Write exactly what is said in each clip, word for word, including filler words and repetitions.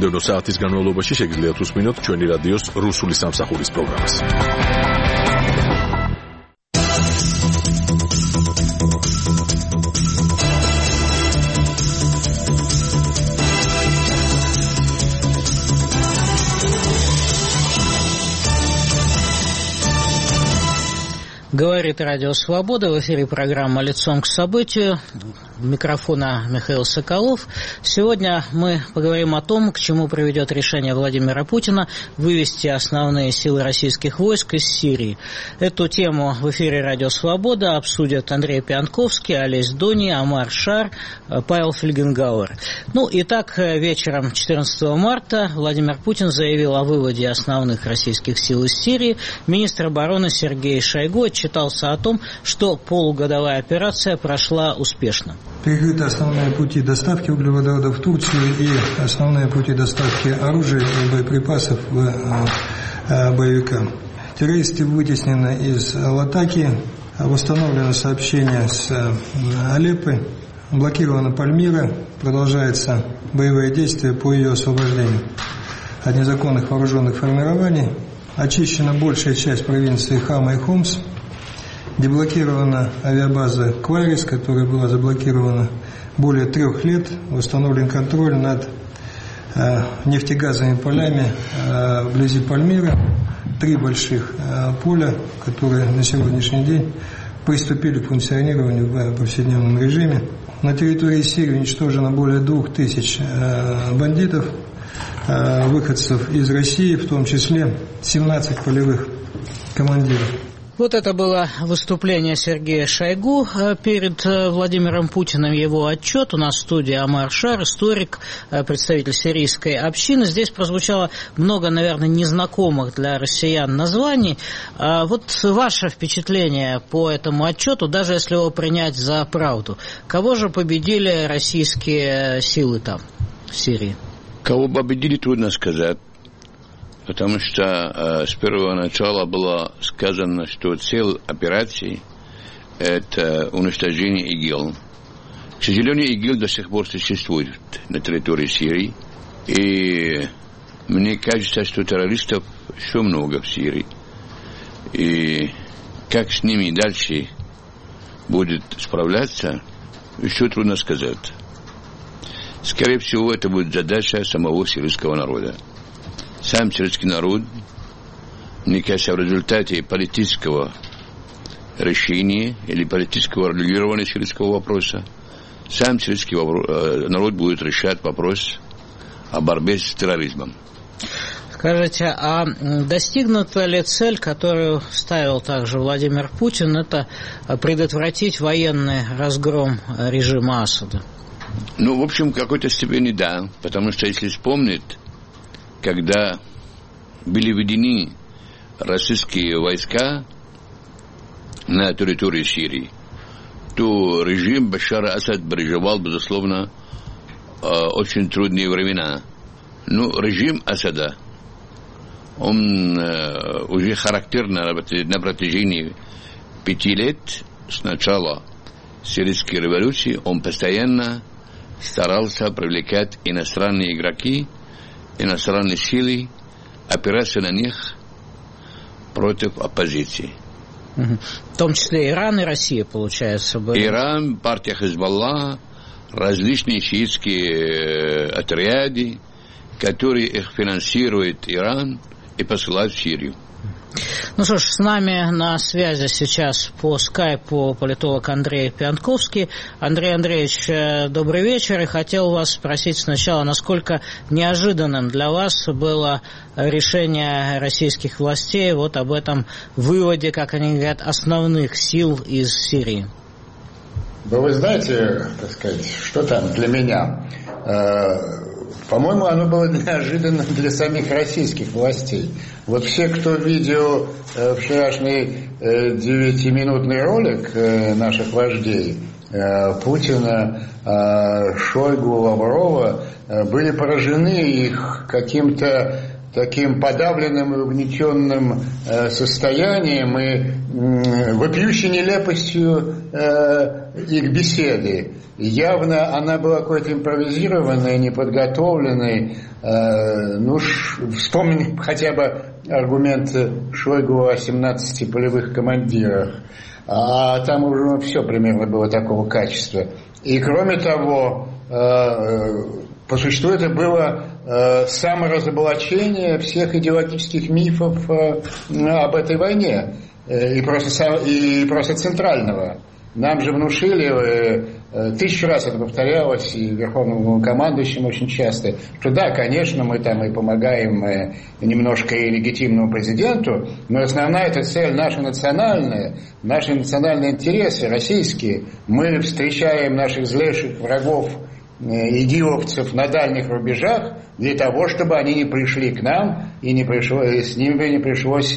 მომდევნო საათის განმავლობაში შეგიძლიათ უსმინოთ ჩვენი რადიოს რუსული სამსახურის პროგრამას. Говорит Радио Свобода, в эфире программа «Лицом к событию». У микрофона Михаил Соколов. Сегодня мы поговорим о том, к чему приведет решение Владимира Путина вывести основные силы российских войск из Сирии. Эту тему в эфире Радио Свобода обсудят Андрей Пьянковский, Олесь Дони, Омар Шар, Павел Фельгенгауэр. Ну, итак, вечером четырнадцатого марта Владимир Путин заявил о выводе основных российских сил из Сирии. Министр обороны Сергей Шойгу отчитался о том, что полугодовая операция прошла успешно. Перекрыты основные пути доставки углеводородов в Турцию и основные пути доставки оружия и боеприпасов в боевикам. Террористы вытеснены из Латакии, восстановлено сообщение с Алеппо, блокирована Пальмира, продолжается боевые действия по ее освобождению от незаконных вооруженных формирований, очищена большая часть провинции Хама и Хомс, деблокирована авиабаза Кварис, которая была заблокирована более трех лет, восстановлен контроль над э, нефтегазовыми полями э, вблизи Пальмира, три больших э, поля, которые на сегодняшний день приступили к функционированию в повседневном режиме. На территории Сирии уничтожено более двух тысяч э, бандитов, э, выходцев из России, в том числе семнадцать полевых командиров. Вот это было выступление Сергея Шойгу перед Владимиром Путиным, его отчет. У нас в студии Омар Шар, историк, представитель сирийской общины. Здесь прозвучало много, наверное, незнакомых для россиян названий. Вот ваше впечатление по этому отчету, даже если его принять за правду. Кого же победили российские силы там, в Сирии? Кого победили, трудно сказать. Потому что э, с первого начала было сказано, что цель операции – это уничтожение ИГИЛ. К сожалению, ИГИЛ до сих пор существует на территории Сирии. И мне кажется, что террористов еще много в Сирии. И как с ними дальше будет справляться, еще трудно сказать. Скорее всего, это будет задача самого сирийского народа. Сам сирийский народ, мне кажется, в результате политического решения или политического регулирования сирийского вопроса, сам сирийский народ будет решать вопрос о борьбе с терроризмом. Скажите, а достигнута ли цель, которую ставил также Владимир Путин, это предотвратить военный разгром режима Асада? Ну, в общем, в какой-то степени да, потому что, если вспомнить, когда были введены российские войска на территории Сирии, то режим Башара Асад переживал, безусловно, очень трудные времена. Но режим Асада, он уже характерно на протяжении пяти лет с начала сирийской революции, он постоянно старался привлекать иностранные игроки, иностранные силы, опираться на них против оппозиции. Угу. В том числе Иран и Россия, получается. Были. Иран, партия Хизбалла, различные шиитские отряды, которые их финансирует Иран и посылают в Сирию. Ну что ж, с нами на связи сейчас по скайпу политолог Андрей Пьянковский. Андрей Андреевич, добрый вечер. И хотел вас спросить сначала, насколько неожиданным для вас было решение российских властей вот об этом выводе, как они говорят, основных сил из Сирии? Да вы знаете, так сказать, что там для меня? По-моему, оно было неожиданно для самих российских властей. Вот все, кто видел э, вчерашний э, девятиминутный ролик э, наших вождей, э, Путина, э, Шойгу, Лаврова, э, были поражены их каким-то таким подавленным и угнетенным э, состоянием и э, вопиющей нелепостью э, их беседы. Явно она была какой-то импровизированной, неподготовленной. Э, ну, ш, вспомним хотя бы аргумент Шойгу о семнадцати полевых командирах. А там уже все примерно было такого качества. И кроме того, э, по существу это было э, саморазоблачение всех идеологических мифов э, об этой войне. Э, и, просто, и просто центрального. Нам же внушили, э, э, тысячу раз это повторялось, и верховному командующему очень часто, что да, конечно, мы там и помогаем э, немножко и легитимному президенту, но основная эта цель наша национальная, наши национальные интересы, российские. Мы встречаем наших злейших врагов, идиовцев на дальних рубежах для того, чтобы они не пришли к нам и не пришлось, с ними не пришлось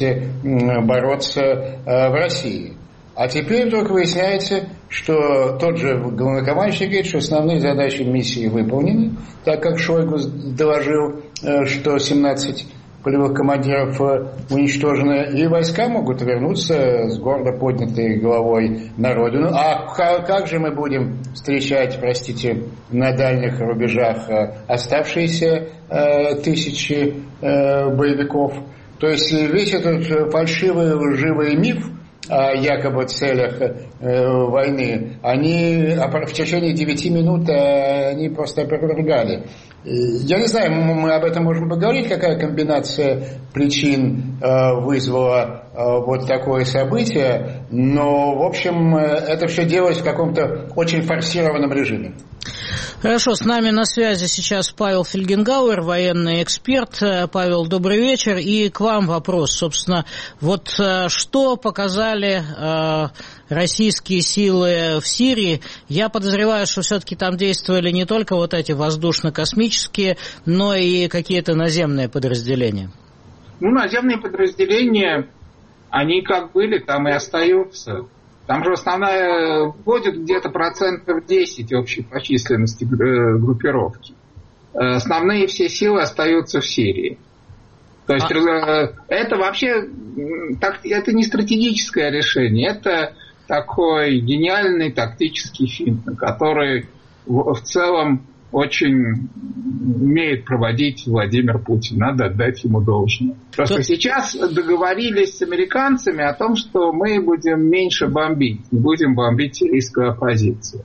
бороться в России. А теперь вдруг выясняется, что тот же главнокомандующий говорит, что основные задачи миссии выполнены, так как Шойгу доложил, что семнадцать полевых командиров уничтожено, и войска могут вернуться с гордо поднятой головой на родину. А как же мы будем встречать, простите, на дальних рубежах оставшиеся э, тысячи э, боевиков? То есть весь этот фальшивый, лживый миф о якобы целях э, войны, они в течение девяти минут э, они просто опровергали. Я не знаю, мы об этом можем поговорить, какая комбинация причин э, вызвала э, вот такое событие, но, в общем, это все делалось в каком-то очень форсированном режиме. Хорошо, с нами на связи сейчас Павел Фельгенгауэр, военный эксперт. Павел, добрый вечер. И к вам вопрос, собственно, вот что показали э, российские силы в Сирии? Я подозреваю, что все-таки там действовали не только вот эти воздушно-космические, но и какие-то наземные подразделения. Ну, наземные подразделения, они как были, там и остаются. Там же основная входит где-то процентов десять общей по численности группировки. Основные все силы остаются в Сирии. То есть а... это вообще так, это не стратегическое решение, это такой гениальный тактический финт, который в, в целом очень умеет проводить Владимир Путин. Надо отдать ему должное. Просто сейчас договорились с американцами о том, что мы будем меньше бомбить, не будем бомбить сирийскую оппозицию.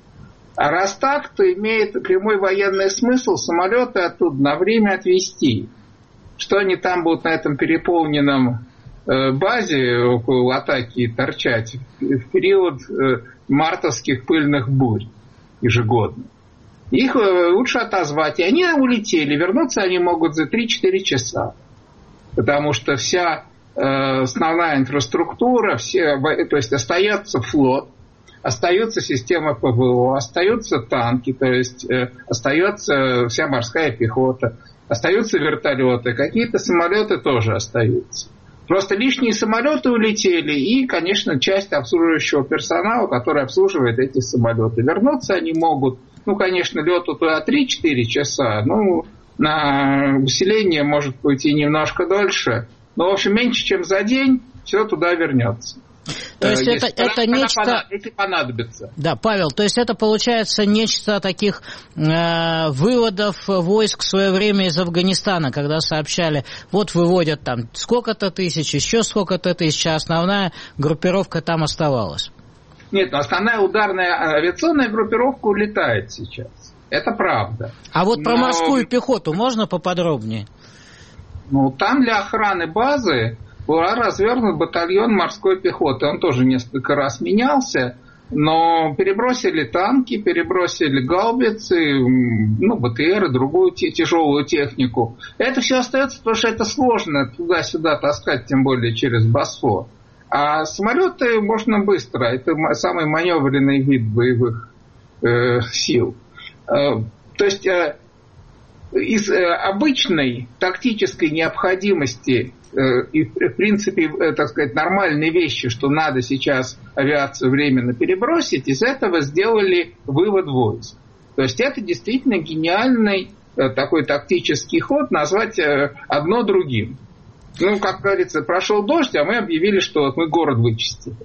А раз так, то имеет прямой военный смысл самолеты оттуда на время отвезти. Что они там будут на этом переполненном э, базе около Латакии торчать в период э, мартовских пыльных бурь ежегодно. Их лучше отозвать, и они улетели. Вернуться они могут за три-четыре часа. Потому что вся э, основная инфраструктура, все, то есть остается флот, остается система ПВО, остаются танки, то есть э, остается вся морская пехота, остаются вертолеты, какие-то самолеты тоже остаются. Просто лишние самолеты улетели, и, конечно, часть обслуживающего персонала, который обслуживает эти самолеты. Вернуться они могут. Ну, конечно, лету туда три-четыре часа, ну, на усиление может быть и немножко дольше, но, в общем, меньше, чем за день все туда вернется. То есть это, это нечто... Если понадобится. Да, Павел, то есть это получается нечто таких э, выводов войск в свое время из Афганистана, когда сообщали, вот выводят там сколько-то тысяч, еще сколько-то тысяч, а основная группировка там оставалась. Нет, но основная ударная авиационная группировка улетает сейчас. Это правда. А вот про но... морскую пехоту можно поподробнее? Ну, там для охраны базы был развернут батальон морской пехоты. Он тоже несколько раз менялся, но перебросили танки, перебросили гаубицы, ну, БТР и другую тяжелую технику. Это все остается, потому что это сложно туда-сюда таскать, тем более через Босфор. А самолеты можно быстро. Это самый маневренный вид боевых э, сил. Э, то есть э, из э, обычной тактической необходимости э, и, в принципе, э, так сказать, нормальной вещи, что надо сейчас авиацию временно перебросить, из этого сделали вывод войск. То есть это действительно гениальный такой тактический ход назвать одно другим. Ну, как говорится, прошел дождь, а мы объявили, что вот мы город вычистили.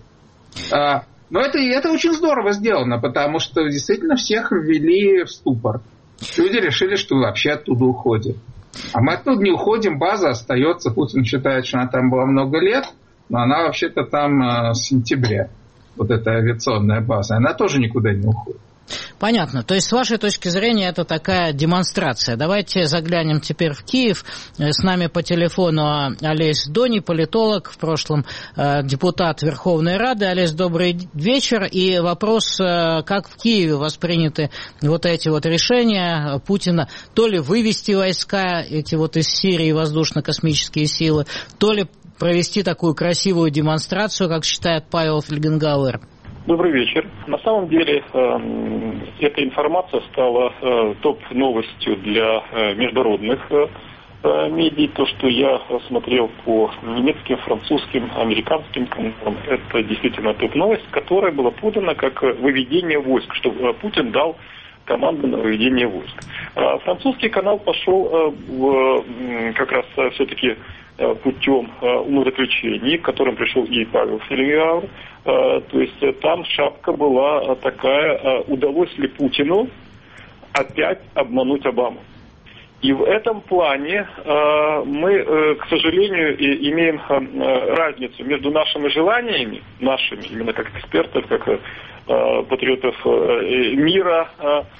Но это, это очень здорово сделано, потому что действительно всех ввели в ступор. Люди решили, что вообще оттуда уходим. А мы оттуда не уходим, база остается. Путин считает, что она там была много лет, но она вообще-то там с сентября. Вот эта авиационная база, она тоже никуда не уходит. Понятно. То есть, с вашей точки зрения, это такая демонстрация. Давайте заглянем теперь в Киев. С нами по телефону Олесь Дони, политолог, в прошлом депутат Верховной Рады. Олесь, добрый вечер. И вопрос, как в Киеве восприняты вот эти вот решения Путина, то ли вывести войска, эти вот из Сирии воздушно-космические силы, то ли провести такую красивую демонстрацию, как считает Павел Фельгенгауэр. Добрый вечер. На самом деле э, эта информация стала э, топ-новостью для э, международных э, медиа. То, что я смотрел по немецким, французским, американским каналам, это действительно топ-новость, которая была подана как выведение войск, что э, Путин дал команду на выведение войск. Э, французский канал пошел э, в, э, как раз э, все-таки путем умозаключений, к которым пришел и Павел Фельгенгауэр. То есть там шапка была такая: удалось ли Путину опять обмануть Обаму. И в этом плане мы, к сожалению, имеем разницу между нашими желаниями, нашими, именно как экспертов, как патриотов мира,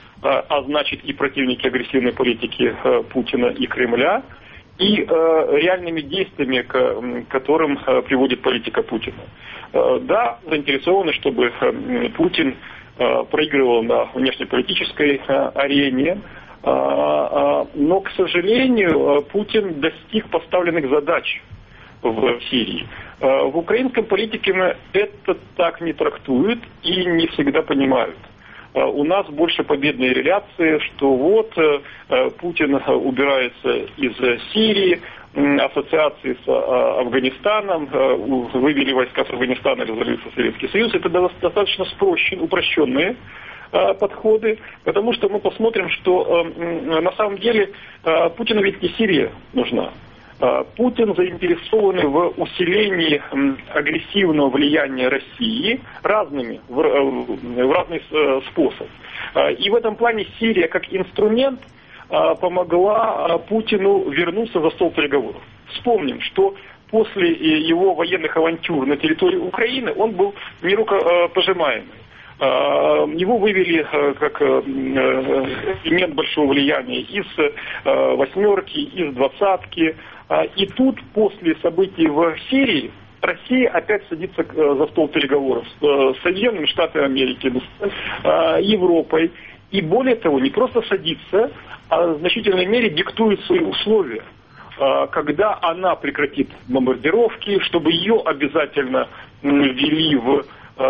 а значит и противники агрессивной политики Путина и Кремля, и э, реальными действиями, к которым э, приводит политика Путина. Э, да, заинтересованы, чтобы э, Путин э, проигрывал на внешнеполитической э, арене, э, э, но, к сожалению, Путин достиг поставленных задач в Сирии. Э, в украинском политике это так не трактуют и не всегда понимают. У нас больше победные реляции, что вот э, Путин убирается из Сирии, ассоциации с э, Афганистаном, э, вывели войска с Афганистана, развалился Советский Союз. Это достаточно спрощен, упрощенные э, подходы, потому что мы посмотрим, что э, на самом деле э, Путину ведь не Сирия нужна. Путин заинтересован в усилении агрессивного влияния России разными, в, в разный способ. И в этом плане Сирия как инструмент помогла Путину вернуться за стол переговоров. Вспомним, что после его военных авантюр на территории Украины он был нерукопожимаемый. Его вывели как элемент большого влияния из восьмерки, из двадцатки. И тут, после событий в Сирии, Россия опять садится за стол переговоров с Соединенными Штатами Америки, с Европой. И более того, не просто садится, а в значительной мере диктует свои условия. Когда она прекратит бомбардировки, чтобы ее обязательно ввели в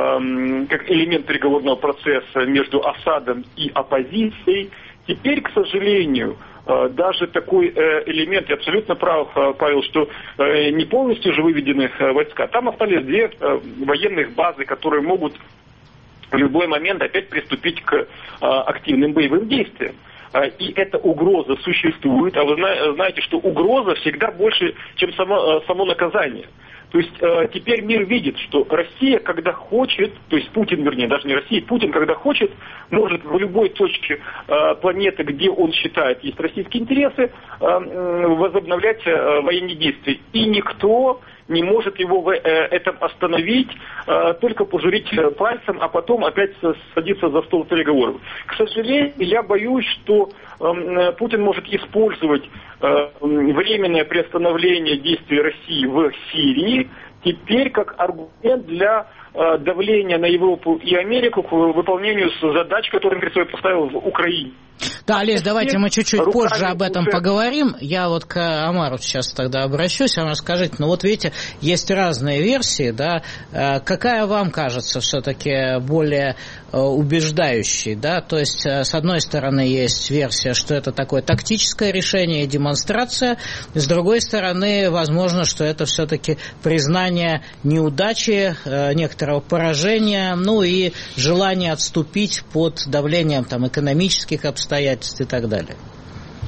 как элемент переговорного процесса между Асадом и оппозицией. Теперь, к сожалению, даже такой элемент, я абсолютно прав, Павел, что не полностью же выведены войска. Там остались две военных базы, которые могут в любой момент опять приступить к активным боевым действиям. И эта угроза существует, а вы знаете, что угроза всегда больше, чем само, само наказание. То есть э, теперь мир видит, что Россия, когда хочет, то есть Путин, вернее, даже не Россия, Путин, когда хочет, может в любой точке э, планеты, где он считает есть российские интересы, э, возобновлять э, военные действия. И никто не может его в э, этом остановить, э, только пожурить пальцем, а потом опять садиться за стол переговоров. К сожалению, я боюсь, что э, Путин может использовать э, временное приостановление действий России в Сирии теперь как аргумент для э, давления на Европу и Америку к выполнению задач, которые он перед собой поставил в Украине. Да, Олесь, давайте мы чуть-чуть позже об этом уже поговорим. Я вот к Омару сейчас тогда обращусь. Омар, скажите, ну вот видите, есть разные версии, да, какая вам кажется все-таки более убеждающей, да, то есть с одной стороны есть версия, что это такое тактическое решение, демонстрация, с другой стороны, возможно, что это все-таки признание неудачи, некоторого поражения, ну и желание отступить под давлением там экономических обстоятельств и так далее.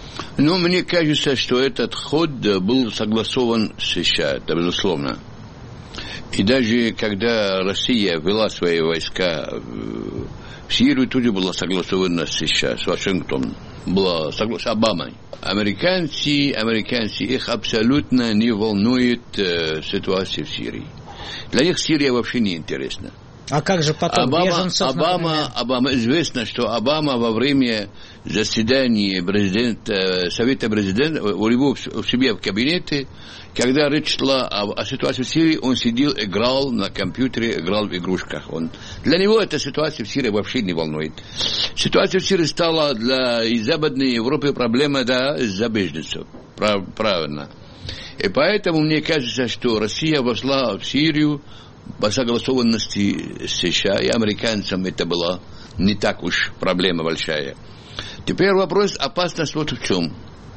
Ну, мне кажется, что этот ход был согласован с США, это безусловно. И даже когда Россия ввела свои войска в Сирию, тоже было согласовано с США, с Вашингтоном. Было согласовано с Обамой. Американцы, американцы, их абсолютно не волнует э, ситуация в Сирии. Для них Сирия вообще не интересна. А как же потом Обама, беженцев, Обама, Обама, известно, что Обама во время заседания президента, Совета президента, у него у себя в кабинете, когда речь шла о, о ситуации в Сирии, он сидел, играл на компьютере, играл в игрушках. Он, для него эта ситуация в Сирии вообще не волнует. Ситуация в Сирии стала для и Западной Европы проблема, да, из-за беженцев. Прав, правильно. И поэтому мне кажется, что Россия вошла в Сирию по согласованности с США, и американцам это была не так уж проблема большая. Теперь вопрос, опасность вот в чем.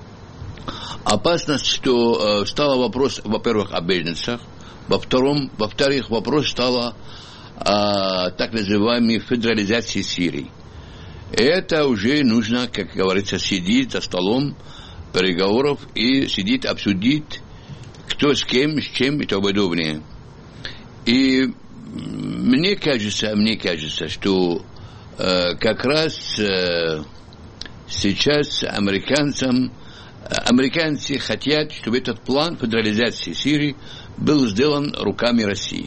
Опасность, что э, стал вопрос, во-первых, о беженцах, во-вторых, во-вторых, вопрос стал о так называемой федерализации Сирии. И это уже нужно, как говорится, сидеть за столом переговоров и сидеть, обсудить, кто с кем, с чем и тому подобное. И мне кажется, мне кажется, что э, как раз э, сейчас американцам, американцы хотят, чтобы этот план федерализации Сирии был сделан руками России.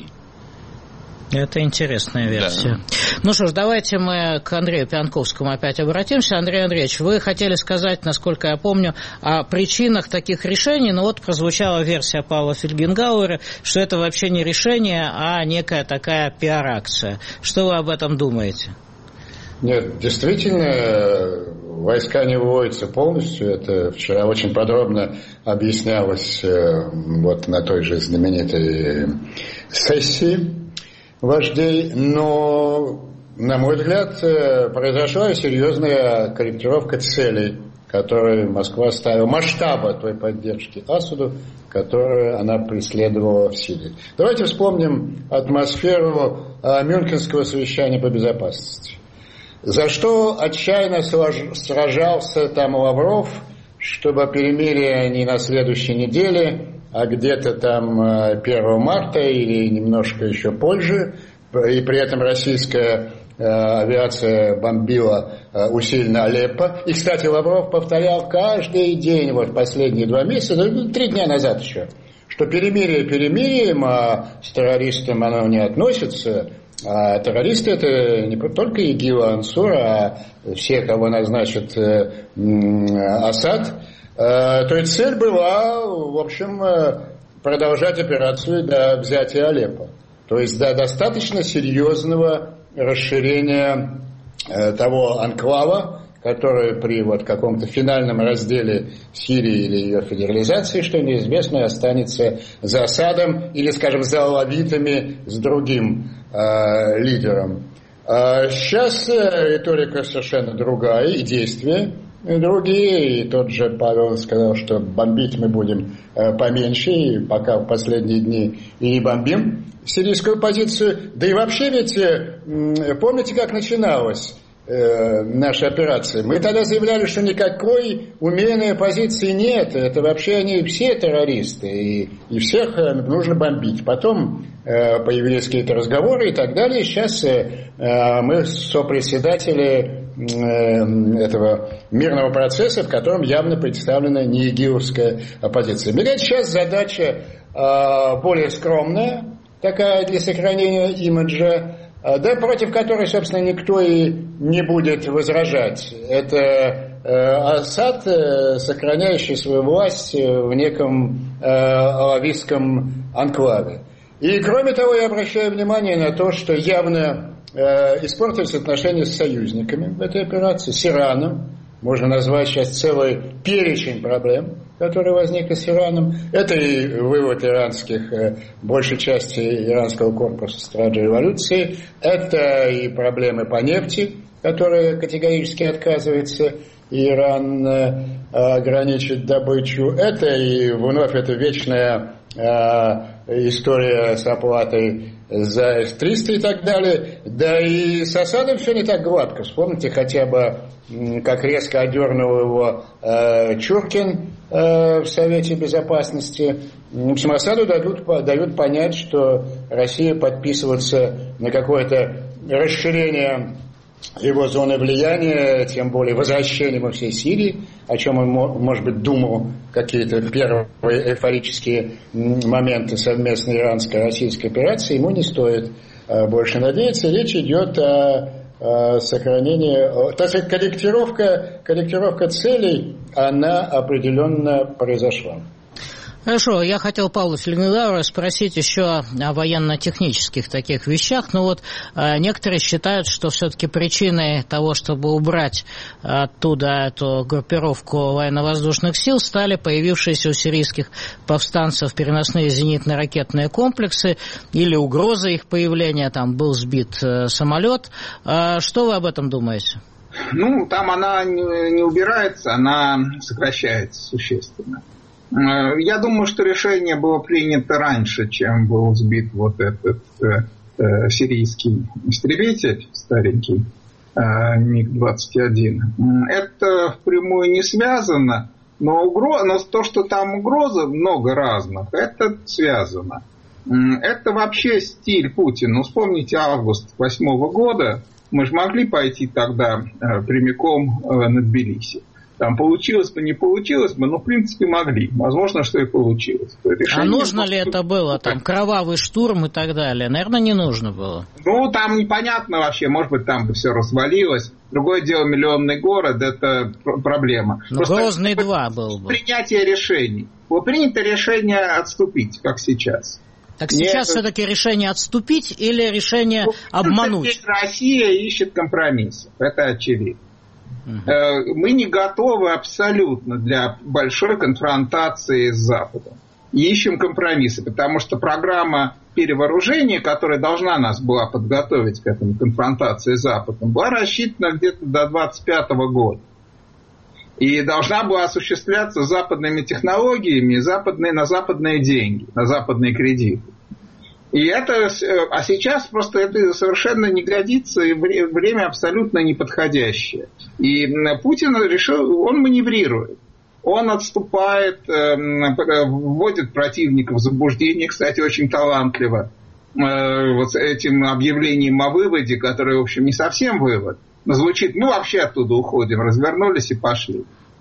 Это интересная версия. Да. Ну что ж, давайте мы к Андрею Пьянковскому опять обратимся. Андрей Андреевич, вы хотели сказать, насколько я помню, о причинах таких решений, но вот прозвучала версия Павла Фельгенгауэра, что это вообще не решение, а некая такая пиар-акция. Что вы об этом думаете? Нет, действительно, войска не выводятся полностью. Это вчера очень подробно объяснялось вот на той же знаменитой сессии вождей, но, на мой взгляд, произошла серьезная корректировка целей, которые Москва ставила, масштаба той поддержки Асаду, которую она преследовала в Сирии. Давайте вспомним атмосферу Мюнхенского совещания по безопасности. За что отчаянно сражался там Лавров, чтобы перемирие не на следующей неделе, а где-то там первого марта или немножко еще позже, и при этом российская э, авиация бомбила э, усиленно Алеппо. И, кстати, Лавров повторял каждый день, вот последние два месяца, ну, три дня назад еще, что перемирие перемирием, а с террористом оно не относится. А террористы это не только ИГИЛ, Ансур, а все, кого назначит э, Асад. То есть цель была, в общем, продолжать операцию до взятия Алеппо. То есть до достаточно серьезного расширения того анклава, который при вот каком-то финальном разделе Сирии или ее федерализации, что неизвестно, останется за Асадом или, скажем, за алавитами с другим э, лидером. А сейчас риторика совершенно другая и действия другие, и тот же Павел сказал, что бомбить мы будем поменьше, и пока в последние дни и не бомбим сирийскую позицию. Да и вообще ведь, помните, как начиналась э, наша операция? Мы тогда заявляли, что никакой умеренной оппозиции нет, это вообще они все террористы, и, и всех нужно бомбить. Потом э, появились какие-то разговоры и так далее. Сейчас э, мы сопредседатели этого мирного процесса, в котором явно представлена не игиловская оппозиция. Мне кажется, сейчас задача э, более скромная, такая для сохранения имиджа, э, да, против которой, собственно, никто и не будет возражать. Это э, Асад, э, сохраняющий свою власть в неком э, алавитском анклаве. И, кроме того, я обращаю внимание на то, что явно испортились отношения с союзниками в этой операции, с Ираном. Можно назвать сейчас целый перечень проблем, которые возникли с Ираном. Это и вывод иранских, большей части иранского корпуса стражей революции. Это и проблемы по нефти, которые категорически отказывается Иран ограничить добычу. Это и вновь эта вечная история с оплатой за эс триста и так далее. Да и с Асадом все не так гладко. Вспомните хотя бы, как резко одернул его э, Чуркин э, в Совете Безопасности. В общем, Асаду дадут, дают понять, что Россия подписываться на какое-то расширение его зоны влияния, тем более возвращение во всей Сирии, о чем он, может быть, думал какие-то первые эйфорические моменты совместной иранско-российской операции, ему не стоит больше надеяться. Речь идет о сохранении, так сказать, корректировка, корректировка целей, она определенно произошла. Хорошо, я хотел Павла Фельгенауэра спросить еще о военно-технических таких вещах. Но вот э, некоторые считают, что все-таки причиной того, чтобы убрать оттуда эту группировку военно-воздушных сил, стали появившиеся у сирийских повстанцев переносные зенитно-ракетные комплексы или угроза их появления, там был сбит э, самолет. Э, что вы об этом думаете? Ну, там она не, не убирается, она сокращается существенно. Я думаю, что решение было принято раньше, чем был сбит вот этот э, э, сирийский истребитель старенький э, миг двадцать один. Это впрямую не связано, но, угроз, но то, что там угрозы много разных, это связано. Это вообще стиль Путина. Ну, вспомните август восьмого года, мы же могли пойти тогда э, прямиком э, на Тбилиси. Там получилось бы, не получилось бы, но в принципе могли. Возможно, что и получилось. Решение а нужно ли это было? Там кровавый штурм и так далее? Наверное, не нужно было. Ну, там непонятно вообще. Может быть, там бы все развалилось. Другое дело, миллионный город, это проблема. Но Грозный два был бы. Принятие решений. Было принято решение отступить, как сейчас. Так сейчас Нет, все-таки решение отступить или решение ну, обмануть? Россия ищет компромиссов. Это очевидно. Мы не готовы абсолютно для большой конфронтации с Западом. Ищем компромиссы, потому что программа перевооружения, которая должна нас была подготовить к этому конфронтации с Западом, была рассчитана где-то до двадцать пятого года. И должна была осуществляться западными технологиями западные, на западные деньги, на западные кредиты. И это, а сейчас просто это совершенно не годится, и время абсолютно неподходящее. И Путин решил, он маневрирует. Он отступает, вводит противника в заблуждение, кстати, очень талантливо. Вот этим объявлением о выводе, которое, в общем, не совсем вывод, но звучит, ну, вообще оттуда уходим, развернулись и пошли.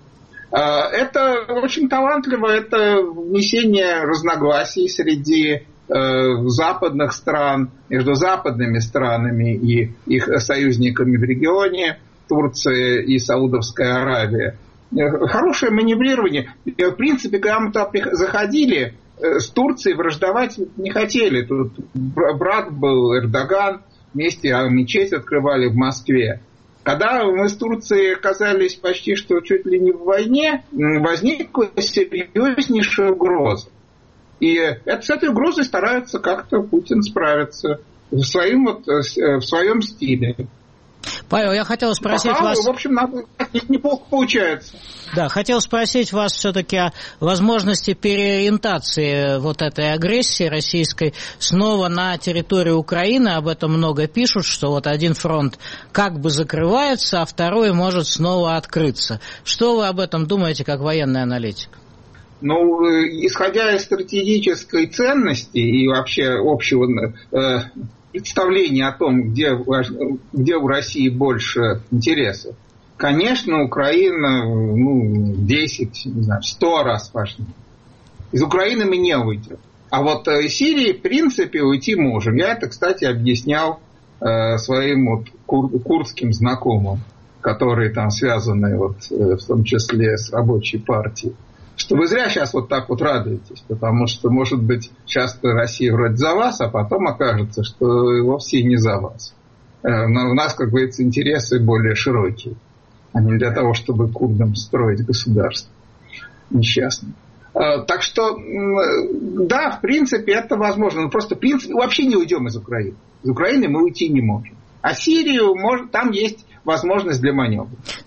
Это очень талантливо, это внесение разногласий среди западных стран, между западными странами и их союзниками в регионе, Турция и Саудовская Аравия. Хорошее маневрирование. В принципе, когда мы туда заходили, с Турцией враждовать не хотели. Тут брат был Эрдоган, вместе мечеть открывали в Москве. Когда мы с Турцией оказались почти что чуть ли не в войне, возникла серьезнейшая угроза. И с этой угрозой старается как-то Путин справиться в своем, вот, в своем стиле. Павел, я хотел спросить Пока, вас... В общем, неплохо получается. Да, хотел спросить вас все-таки о возможности переориентации вот этой агрессии российской снова на территорию Украины. Об этом много пишут, что вот один фронт как бы закрывается, а второй может снова открыться. Что вы об этом думаете, как военный аналитик? Ну, исходя из стратегической ценности и вообще общего э, представления о том, где, где у России больше интересов, конечно, Украина ну, десять, не знаю, сто раз важнее. Из Украины мы не уйдем. А вот из Сирии, в принципе, уйти можем. Я это, кстати, объяснял э, своим вот кур, курдским знакомым, которые там связаны вот, э, в том числе с рабочей партией. Что вы зря сейчас вот так вот радуетесь, потому что, может быть, сейчас Россия вроде за вас, а потом окажется, что вовсе не за вас. У нас, как говорится, интересы более широкие, а не для того, чтобы курдам строить государство несчастное. Так что, да, в принципе, это возможно. Но просто, в принципе, вообще не уйдем из Украины. Из Украины мы уйти не можем. А Сирию, может, там есть возможность для маневра.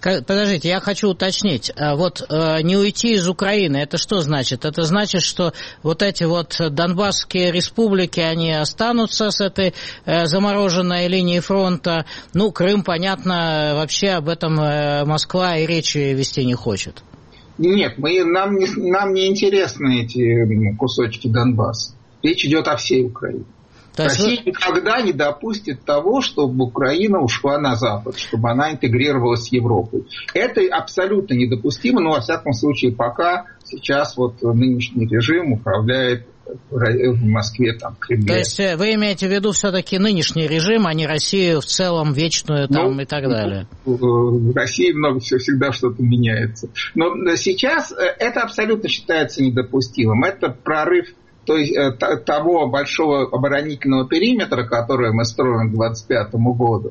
Подождите, я хочу уточнить. Вот не уйти из Украины, это что значит? Это значит, что вот эти вот донбасские республики, они останутся с этой замороженной линией фронта. Ну, Крым, понятно, вообще об этом Москва и речи вести не хочет. Нет, мы, нам, не, нам не интересны эти кусочки Донбасса. Речь идет о всей Украине. Россия вы... никогда не допустит того, чтобы Украина ушла на Запад, чтобы она интегрировалась с Европой. Это абсолютно недопустимо, но, во всяком случае, пока сейчас вот нынешний режим управляет в Москве, там, в Кремле. То есть вы имеете в виду все-таки нынешний режим, а не Россию в целом вечную там, ну, и так далее? В России много всего, всегда что-то меняется. Но сейчас это абсолютно считается недопустимым. Это прорыв то есть, того большого оборонительного периметра, который мы строим к двадцать пятому году.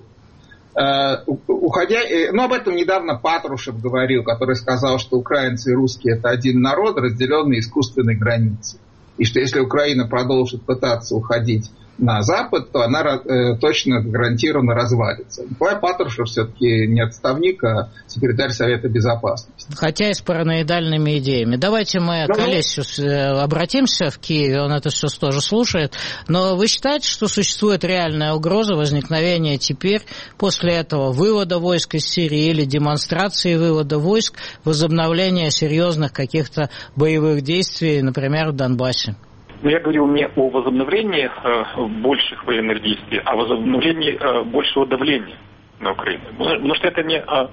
Уходя, ну, об этом недавно Патрушев говорил, который сказал, что украинцы и русские – это один народ, разделенный искусственной границей. И что если Украина продолжит пытаться уходить на Запад, то она э, точно гарантированно развалится. Николай Патрушев все-таки не отставник, а секретарь Совета Безопасности. Хотя и с параноидальными идеями. Давайте мы ну, к Олесю обратимся в Киеве, он это все тоже слушает. Но вы считаете, что существует реальная угроза возникновения теперь, после этого, вывода войск из Сирии или демонстрации вывода войск, возобновления серьезных каких-то боевых действий, например, в Донбассе? Но я говорил не о возобновлении э, больших военных действий, а о возобновлении э, большего давления на Украину. Потому что это не э,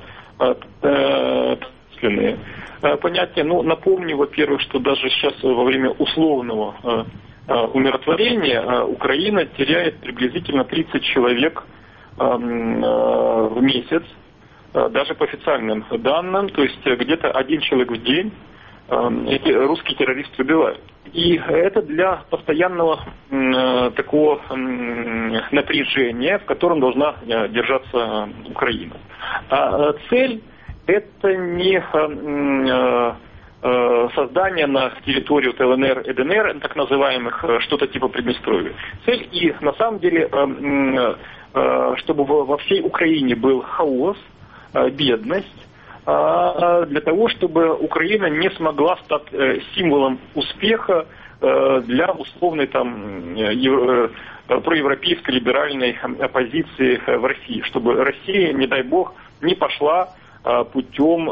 э, э, понятия. Ну, напомню, во-первых, что даже сейчас во время условного э, э, умиротворения э, Украина теряет приблизительно тридцать человек э, э, в месяц, э, даже по официальным данным, то есть где-то один человек в день эти русские террористы убивают. И это для постоянного э, такого э, напряжения, в котором должна э, держаться Украина. А э, цель это не э, э, создание на территорию ЛНР и ДНР, так называемых, э, что-то типа Приднестровья. Цель и на самом деле, э, э, чтобы во всей Украине был хаос, э, бедность, для того, чтобы Украина не смогла стать символом успеха для условной там проевропейской либеральной оппозиции в России, чтобы Россия, не дай бог, не пошла путем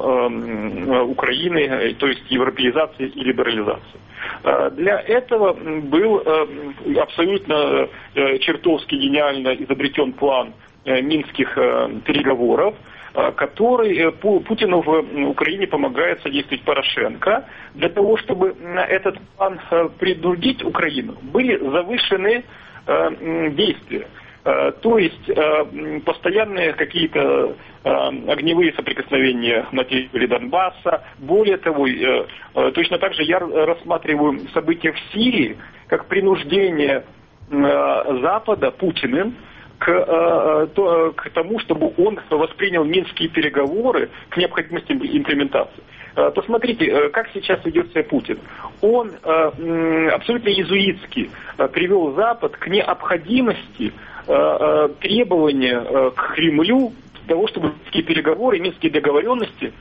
Украины, то есть европеизации и либерализации. Для этого был абсолютно чертовски гениально изобретен план минских переговоров, который Путину в Украине помогает содействовать Порошенко, для того, чтобы на этот план принудить Украину, были завышены действия. То есть постоянные какие-то огневые соприкосновения на территории Донбасса. Более того, точно так же я рассматриваю события в Сирии как принуждение Запада Путиным К, то, к тому, чтобы он воспринял минские переговоры к необходимости имплементации. Посмотрите, как сейчас ведет себя Путин. Он абсолютно иезуитски привел Запад к необходимости требования к Кремлю для того, чтобы минские переговоры, минские договоренности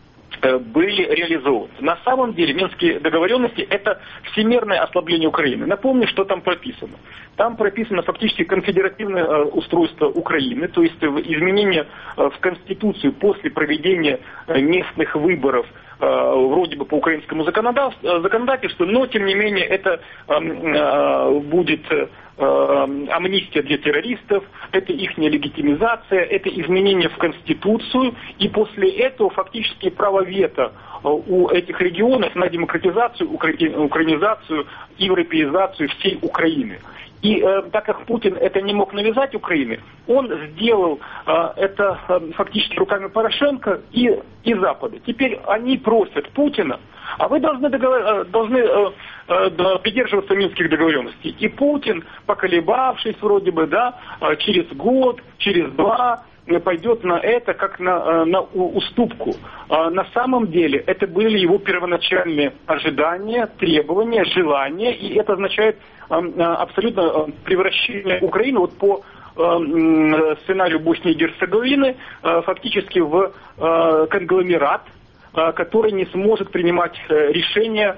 были реализованы. На самом деле Минские договоренности – это всемирное ослабление Украины. Напомню, что там прописано. Там прописано фактически конфедеративное э, устройство Украины, то есть изменения э, в Конституцию после проведения э, местных выборов э, вроде бы по украинскому законодательству, но тем не менее это э, э, будет э, амнистия для террористов, это их легитимизация, это изменение в Конституцию, и после этого фактически право вето у этих регионов на демократизацию, украинизацию, европеизацию всей Украины. И э, так как Путин это не мог навязать Украине, он сделал э, это э, фактически руками Порошенко и, и Запада. Теперь они просят Путина, а вы должны, договор... должны э, э, придерживаться минских договоренностей. И Путин, поколебавшись вроде бы, да, э, через год, через два, пойдет на это как на, на уступку. На самом деле это были его первоначальные ожидания, требования, желания, и это означает абсолютно превращение Украины вот по сценарию Боснии и Герцеговины фактически в конгломерат, который не сможет принимать решения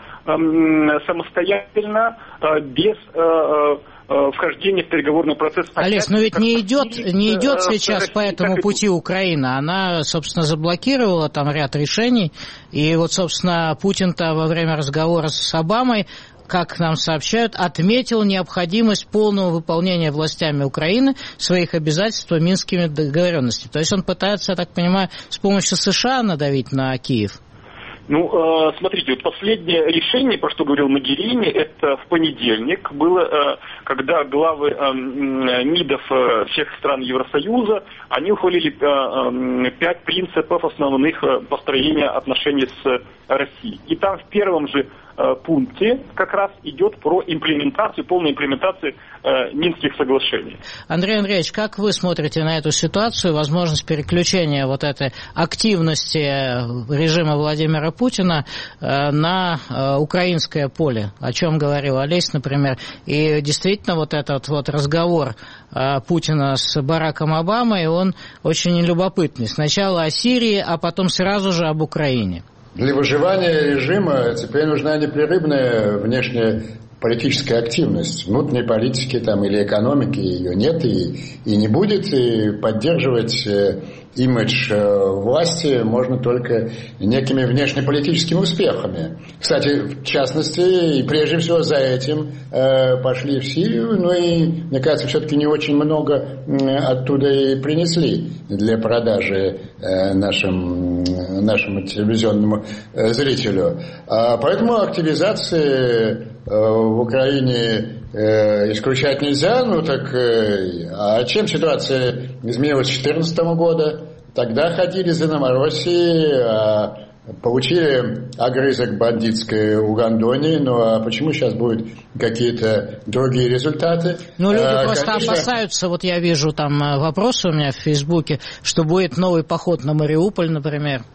самостоятельно, без вхождения в переговорный процесс. Олесь, но ведь не идет, не идет сейчас по этому пути Украина. Она, собственно, заблокировала там ряд решений. И вот, собственно, Путин-то во время разговора с Обамой, как нам сообщают, отметил необходимость полного выполнения властями Украины своих обязательств по Минскими договоренностями. То есть он пытается, я так понимаю, с помощью США надавить на Киев? Ну, э, смотрите, вот последнее решение, про что говорил Могерини, это в понедельник было, э, когда главы э, МИДов э, всех стран Евросоюза, они ухвалили э, э, пять принципов основных э, построения отношений с Россией. И там в первом же э, пункте как раз идет про имплементацию, полную имплементацию э, Минских соглашений. Андрей Андреевич, как вы смотрите на эту ситуацию, возможность переключения вот этой активности режима Владимира Путина э, на э, украинское поле, о чем говорил Олесь, например, и действительно вот этот вот разговор э, Путина с Бараком Обамой, он очень любопытный. Сначала о Сирии, а потом сразу же об Украине. Для выживания режима теперь нужна непрерывная внешняя политическая активность. Внутренней политики там, или экономики ее нет и, и не будет, и поддерживать имидж власти можно только некими внешнеполитическими успехами. Кстати, в частности, и прежде всего за этим э, пошли в Сирию, но и, мне кажется, все-таки не очень много оттуда и принесли для продажи э, нашим, нашему телевизионному э, зрителю. А поэтому активизации в Украине э, исключать нельзя, ну так, э, а чем ситуация изменилась с две тысячи четырнадцатого года? Тогда ходили за Новороссией, а получили огрызок бандитской Угандонии, ну а почему сейчас будут какие-то другие результаты? Ну, люди а, просто конечно... опасаются, вот я вижу там вопросы у меня в Фейсбуке, что будет новый поход на Мариуполь, например.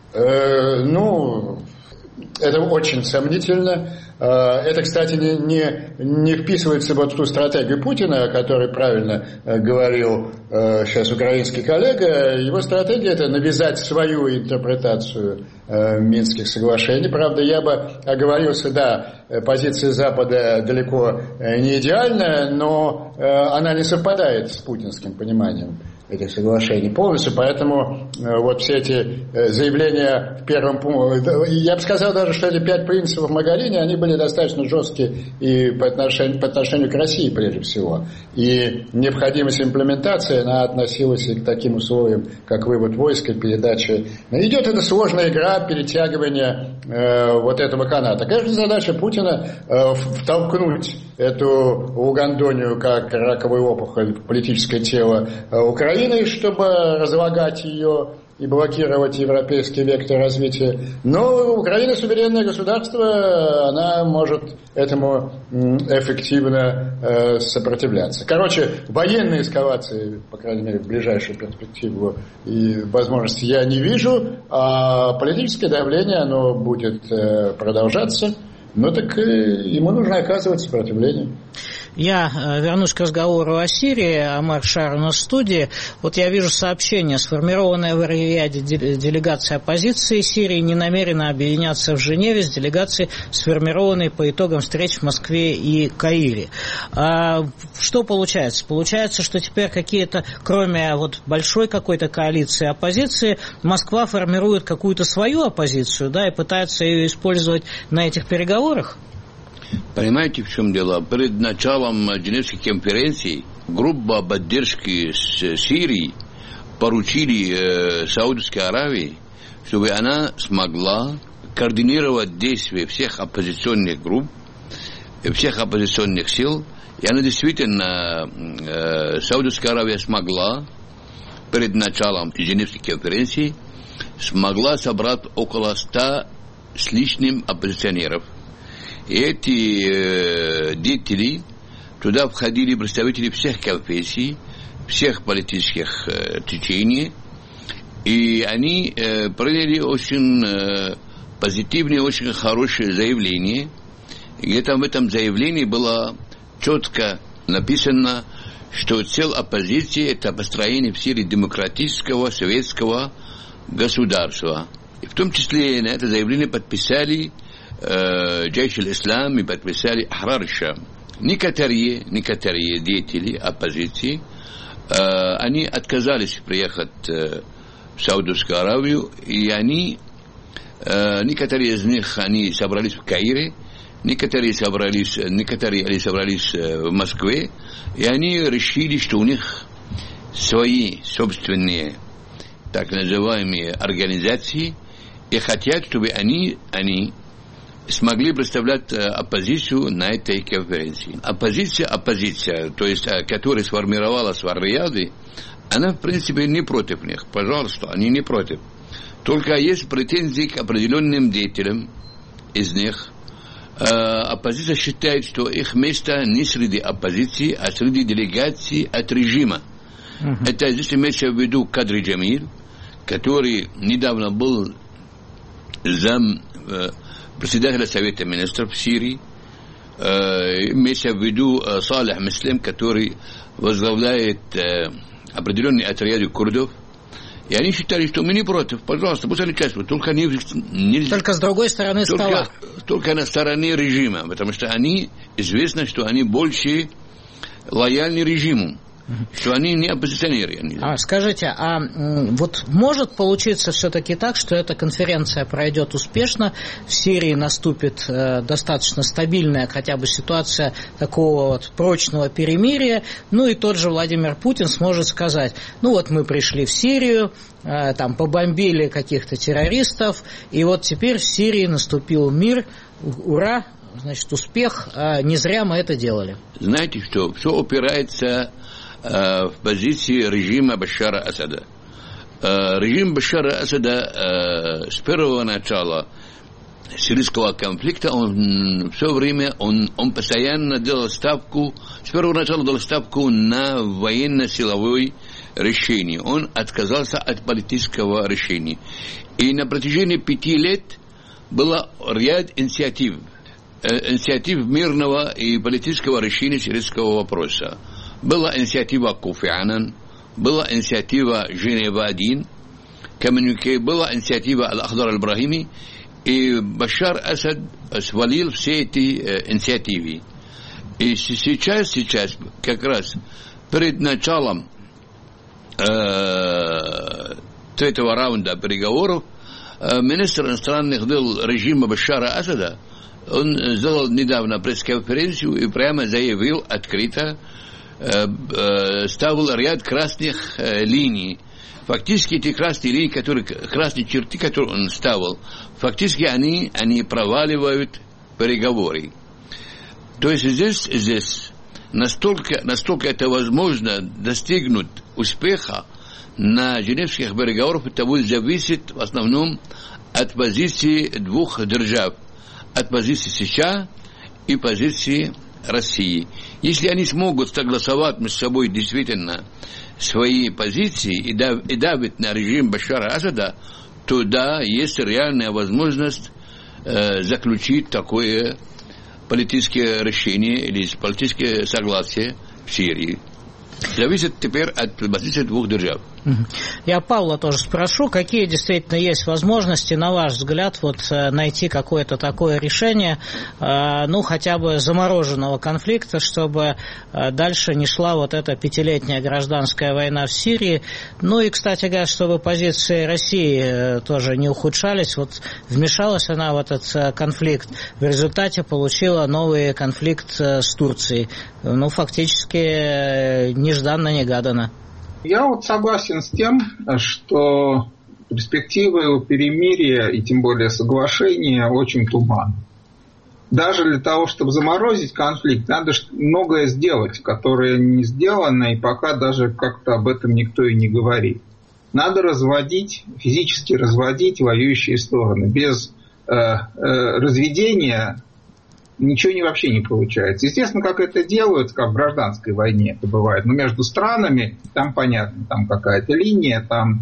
Э, ну... Это очень сомнительно. Это, кстати, не, не, не вписывается вот в ту стратегию Путина, о которой правильно говорил сейчас украинский коллега. Его стратегия – это навязать свою интерпретацию Минских соглашений. Правда, я бы оговорился, да, позиция Запада далеко не идеальная, но она не совпадает с путинским пониманием этих соглашений полностью, поэтому э, вот все эти э, заявления в первом пункте, я бы сказал даже, что эти пять принципов Могерини, они были достаточно жесткие и по отношению, по отношению к России прежде всего, и необходимость имплементации, она относилась и к таким условиям, как вывод войск и передача. Идет эта сложная игра перетягивания э, вот этого каната. Конечно, задача Путина э, втолкнуть эту Угандонию как раковую опухоль в политическое тело э, Украины, чтобы разлагать ее и блокировать европейский вектор развития. Но Украина суверенное государство, она может этому эффективно э, сопротивляться. Короче, военной эскалации, по крайней мере, в ближайшую перспективу и возможности я не вижу, а политическое давление, оно будет э, продолжаться. Ну так э, ему нужно оказывать сопротивление. Я вернусь к разговору о Сирии. Омар Шар у нас в студии. Вот я вижу сообщение. Сформированная в Риаде делегация оппозиции Сирии не намерена объединяться в Женеве с делегацией, сформированной по итогам встреч в Москве и Каире. А что получается? Получается, что теперь какие-то, кроме вот большой какой-то коалиции оппозиции, Москва формирует какую-то свою оппозицию, да, и пытается ее использовать на этих переговорах? Понимаете, в чем дело? Перед началом Женевской конференции группа поддержки Сирии поручили э, Саудовской Аравии, чтобы она смогла координировать действия всех оппозиционных групп, всех оппозиционных сил. И она действительно, э, Саудовская Аравия смогла перед началом Женевской конференции смогла собрать около ста с лишним оппозиционеров. И эти э, деятели, туда входили представители всех конфессий, всех политических э, течений, и они э, приняли очень э, позитивное, очень хорошее заявление. И где-то в этом заявлении было четко написано, что цель оппозиции – это построение в Сирии демократического советского государства. И в том числе на это заявление подписали э, Джейш аль-Ислам и подписали Ахрар аль-Шам. Некоторые, некоторые деятели оппозиции, э, они отказались приехать э, в Саудовскую Аравию, и они, э, некоторые из них, они собрались в Каире, некоторые собрались, некоторые они собрались э, в Москве, и они решили, что у них свои собственные так называемые организации, и хотят, чтобы они, они смогли представлять оппозицию на этой конференции. Оппозиция, оппозиция, то есть, которая сформировалась в Ар-Рияде, она, в принципе, не против них. Пожалуйста, они не против. Только есть претензии к определенным деятелям из них. Оппозиция считает, что их место не среди оппозиции, а среди делегаций от режима. Uh-huh. Это здесь имеется в виду Кадри Джамиль, который недавно был зам э, председателя Совета министров в Сирии, э, имеется в виду э, Салих Муслим, который возглавляет э, определенный отряд курдов. И они считали, что мы не против, пожалуйста, пусть они участвуют, только не, не только с другой стороны только, стола. Только на стороне режима, потому что они, известно, что они больше лояльны режиму. Что они не оппозиционеры. Они. А, скажите, а вот может получиться все-таки так, что эта конференция пройдет успешно, в Сирии наступит э, достаточно стабильная хотя бы ситуация такого вот прочного перемирия, ну и тот же Владимир Путин сможет сказать, ну вот мы пришли в Сирию, э, там побомбили каких-то террористов, и вот теперь в Сирии наступил мир, ура, значит, успех, а не зря мы это делали. Знаете что, все опирается в позиции режима Башара Асада. Режим Башара Асада с первого начала сирийского конфликта, он все время, он, он постоянно делал ставку, с первого начала делал ставку на военно-силовое решение. Он отказался от политического решения. И на протяжении пяти лет было ряд инициатив, инициатив мирного и политического решения сирийского вопроса. Была инициатива Кофи Аннан, была инициатива Женева один, коммюнике, была инициатива Аль-Ахдар Аль-Брахими, и Башар Асад свалил все эти э, инициативы. И сейчас, сейчас, как раз перед началом э, третьего раунда переговоров, э, министр иностранных дел режима Башара Асада, он сделал недавно пресс-конференцию и прямо заявил открыто, ставил ряд красных э, линий. Фактически эти красные линии, которые, красные черты, которые он ставил, фактически они, они проваливают переговоры. То есть здесь, здесь настолько, настолько это возможно достигнуть успеха на женевских переговорах, это будет зависеть в основном от позиции двух держав, от позиции США и позиции России. Если они смогут согласовать между собой действительно свои позиции и давить на режим Башара Асада, то да, есть реальная возможность э, заключить такое политическое решение или политическое согласие в Сирии. Зависит теперь от позиции двух держав. Я Павла тоже спрошу, какие действительно есть возможности, на ваш взгляд, вот найти какое-то такое решение, ну, хотя бы замороженного конфликта, чтобы дальше не шла вот эта пятилетняя гражданская война в Сирии. Ну и, кстати говоря, чтобы позиции России тоже не ухудшались. Вот вмешалась она в этот конфликт, в результате получила новый конфликт с Турцией. Ну, фактически нежданно-негаданно. Я вот согласен с тем, что перспективы перемирия и тем более соглашения очень туманны. Даже для того, чтобы заморозить конфликт, надо многое сделать, которое не сделано, и пока даже как-то об этом никто и не говорит. Надо разводить, физически разводить воюющие стороны. Без э, э, разведения ничего не, вообще не получается. Естественно, как это делают, как в гражданской войне это бывает. Но между странами, там понятно, там какая-то линия, там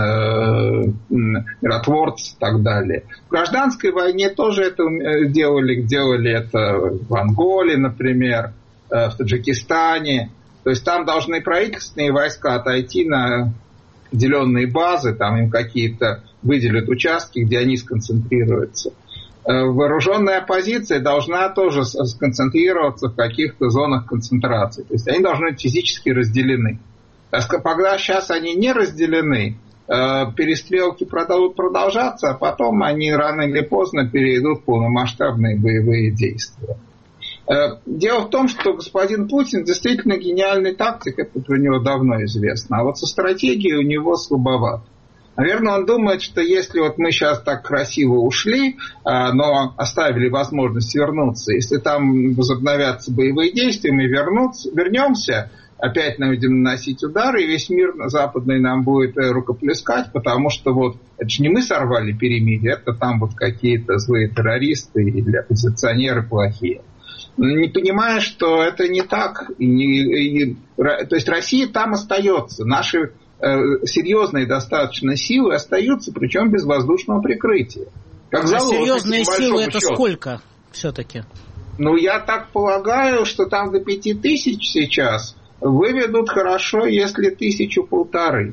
э, миротворцы и так далее. В гражданской войне тоже это делали. Делали это в Анголе, например, э, в Таджикистане. То есть там должны правительственные войска отойти на определенные базы, там им какие-то выделят участки, где они сконцентрируются. Вооруженная оппозиция должна тоже сконцентрироваться в каких-то зонах концентрации. То есть они должны быть физически разделены. Когда сейчас они не разделены, перестрелки будут продолжаться, а потом они рано или поздно перейдут в полномасштабные боевые действия. Дело в том, что господин Путин действительно гениальный тактик, это про него давно известно, а вот со стратегией у него слабовато. Наверное, он думает, что если вот мы сейчас так красиво ушли, но оставили возможность вернуться, если там возобновятся боевые действия, мы вернуться, вернемся, опять будем наносить удары, и весь мир западный нам будет рукоплескать, потому что вот это же не мы сорвали перемирие, это там вот какие-то злые террористы или оппозиционеры плохие. Не понимая, что это не так. И не, и, то есть Россия там остается. Наши э, серьезные достаточно силы остаются, причем без воздушного прикрытия. Как а серьезные силы это счету. Сколько все-таки? Ну, я так полагаю, что там до пяти тысяч сейчас выведут хорошо, если тысячу-полторы.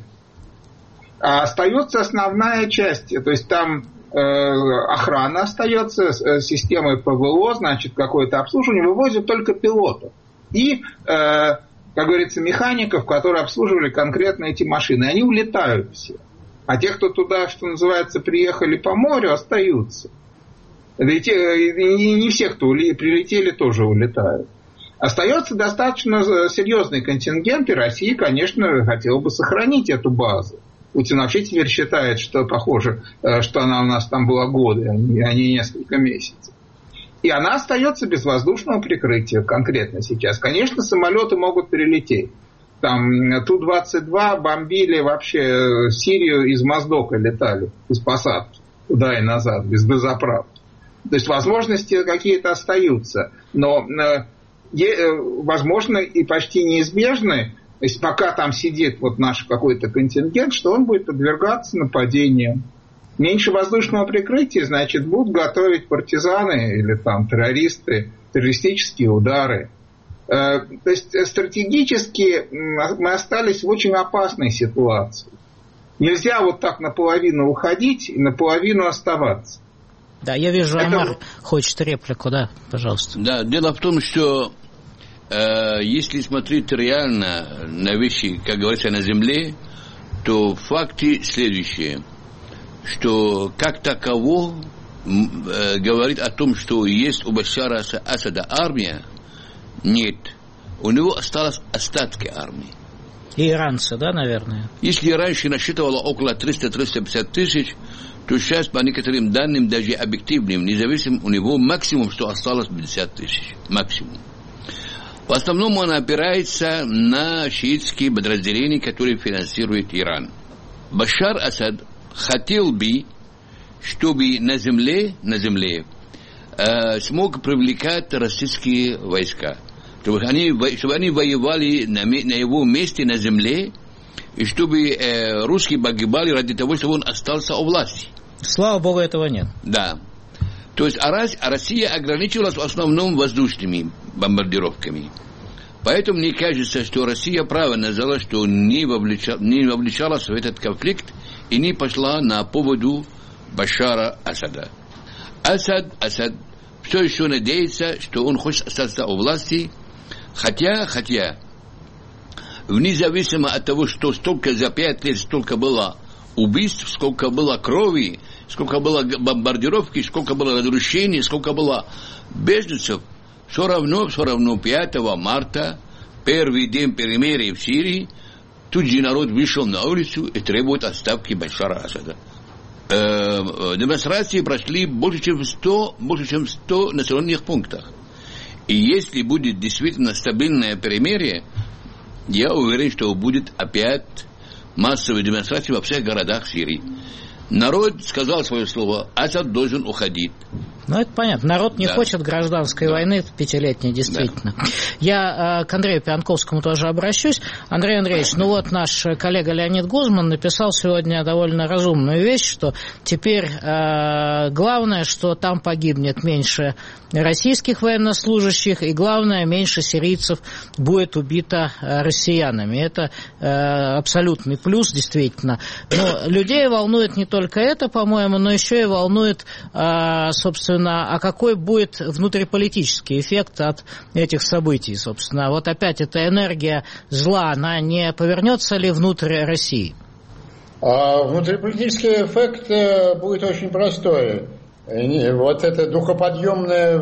А остается основная часть. То есть там охрана остается, системой ПВО, значит, какое-то обслуживание, вывозят только пилотов. И, как говорится, механиков, которые обслуживали конкретно эти машины. Они улетают все. А те, кто туда, что называется, приехали по морю, остаются. И не все, кто прилетели, тоже улетают. Остается достаточно серьезный контингент, и Россия, конечно, хотела бы сохранить эту базу. Путин вообще теперь считает, что похоже, что она у нас там была годы, а не несколько месяцев. И она остается без воздушного прикрытия конкретно сейчас. Конечно, самолеты могут прилететь. Там Ту двадцать два бомбили вообще Сирию из Моздока, летали, из посадки, туда и назад, без дозаправки. То есть возможности какие-то остаются. Но, возможно, и почти неизбежны, если пока там сидит вот наш какой-то контингент, что он будет подвергаться нападениям. Меньше воздушного прикрытия, значит, будут готовить партизаны или там террористы, террористические удары. Э, то есть стратегически мы остались в очень опасной ситуации. Нельзя вот так наполовину уходить и наполовину оставаться. Да, я вижу, Амар Это... хочет реплику, да, пожалуйста. Да, дело в том, что если смотреть реально на вещи, как говорится, на земле, то факты следующие, что как таково э, говорит о том, что есть у Башара Асада армия, нет. У него осталось остатки армии. И иранцы, да, наверное? Если раньше насчитывало около триста-триста пятьдесят тысяч, то сейчас, по некоторым данным, даже объективным, независимым, у него максимум, что осталось пятьдесят тысяч. Максимум. В основном он опирается на шиитские подразделения, которые финансирует Иран. Башар Асад хотел бы, чтобы на земле, на земле э, смог привлекать российские войска. Чтобы они, чтобы они воевали на, на его месте, на земле, и чтобы э, русские погибали ради того, чтобы он остался у власти. Слава Богу, этого нет. Да. То есть а Россия ограничилась в основном воздушными бомбардировками. Поэтому мне кажется, что Россия правильно сделала, что не, вовлеча, не вовлечалась в этот конфликт и не пошла на поводу Башара Асада. Асад, Асад все еще надеется, что он хочет остаться у власти, хотя, хотя, независимо от того, что столько за пять лет столько было убийств, сколько было крови, сколько было бомбардировки, сколько было разрушений, сколько было беженцев, все равно, все равно пятого марта, первый день перемирия в Сирии, тут же народ вышел на улицу и требует отставки Башара Асада. Э, демонстрации прошли больше, чем в сто, больше, чем в сто населенных пунктах. И если будет действительно стабильное перемирие, я уверен, что будет опять массовые демонстрации во всех городах Сирии. Народ сказал свое слово, Асад должен уходить. Ну, это понятно. Народ не да. хочет гражданской да. войны пятилетней, действительно. Да. Я э, к Андрею Пьянковскому тоже обращусь. Андрей Андреевич, ну вот наш коллега Леонид Гузман написал сегодня довольно разумную вещь, что теперь э, главное, что там погибнет меньше российских военнослужащих, и главное, меньше сирийцев будет убито э, россиянами. Это э, абсолютный плюс, действительно. Но людей волнует не только это, по-моему, но еще и волнует, э, собственно, а какой будет внутриполитический эффект от этих событий, собственно. Вот опять эта энергия зла, она не повернется ли внутрь России? А внутриполитический эффект будет очень простой. Вот эта духоподъемная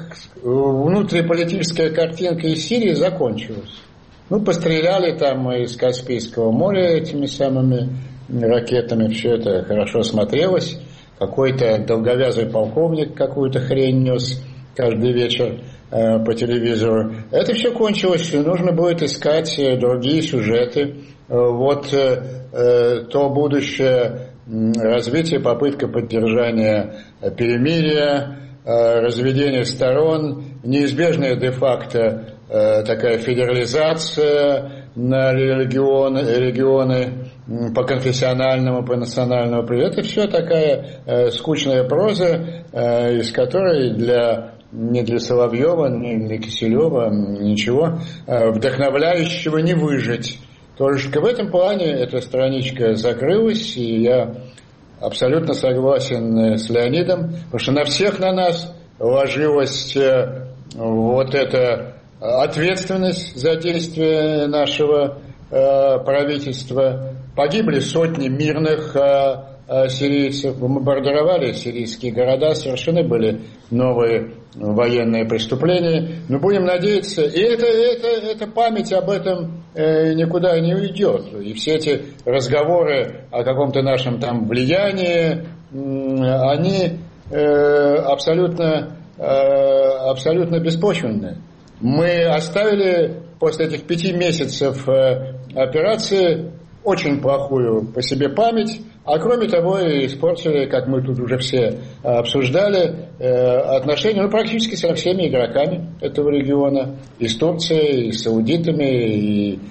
внутриполитическая картинка из Сирии закончилась. Ну, постреляли там из Каспийского моря этими самыми ракетами, все это хорошо смотрелось. Какой-то долговязый полковник какую-то хрень нес каждый вечер э, по телевизору. Это все кончилось, нужно будет искать другие сюжеты. Э, вот э, э, то будущее развитие, попытка поддержания перемирия, э, разведения сторон, неизбежная де-факто э, такая федерализация на регионы, регионы по конфессиональному, по национальному. Это все такая э, скучная проза, э, из которой для, не для Соловьева, не для Киселева ничего э, вдохновляющего не выжить. Только в этом плане эта страничка закрылась, и я абсолютно согласен с Леонидом, потому что на всех на нас ложилась э, вот эта ответственность за действия нашего э, правительства. Погибли сотни мирных э, э, сирийцев, бомбардировали сирийские города, совершены были новые военные преступления. Но будем надеяться, и это, это, это память об этом э, никуда не уйдет. И все эти разговоры о каком-то нашем там влиянии, э, они э, абсолютно, э, абсолютно беспочвенны. Мы оставили после этих пяти месяцев э, операции очень плохую по себе память, а кроме того и испортили, как мы тут уже все обсуждали, отношения ну, практически со всеми игроками этого региона, и с Турцией, и с саудитами, и,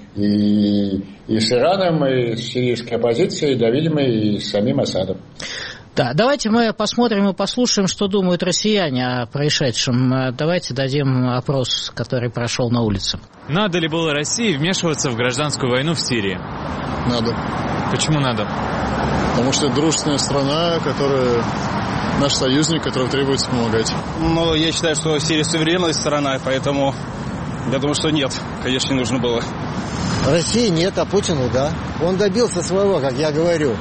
и, и с Ираном, и с сирийской оппозицией, да, видимо, и с самим Асадом. Да, давайте мы посмотрим и послушаем, что думают россияне о происшедшем. Давайте дадим опрос, который прошел на улице. Надо ли было России вмешиваться в гражданскую войну в Сирии? Надо. Почему надо? Потому что это дружественная страна, которая наш союзник, которому требуется помогать. Ну, я считаю, что Сирия суверенная страна, поэтому я думаю, что нет, конечно, не нужно было. России нет, а Путину да. Он добился своего, как я говорю.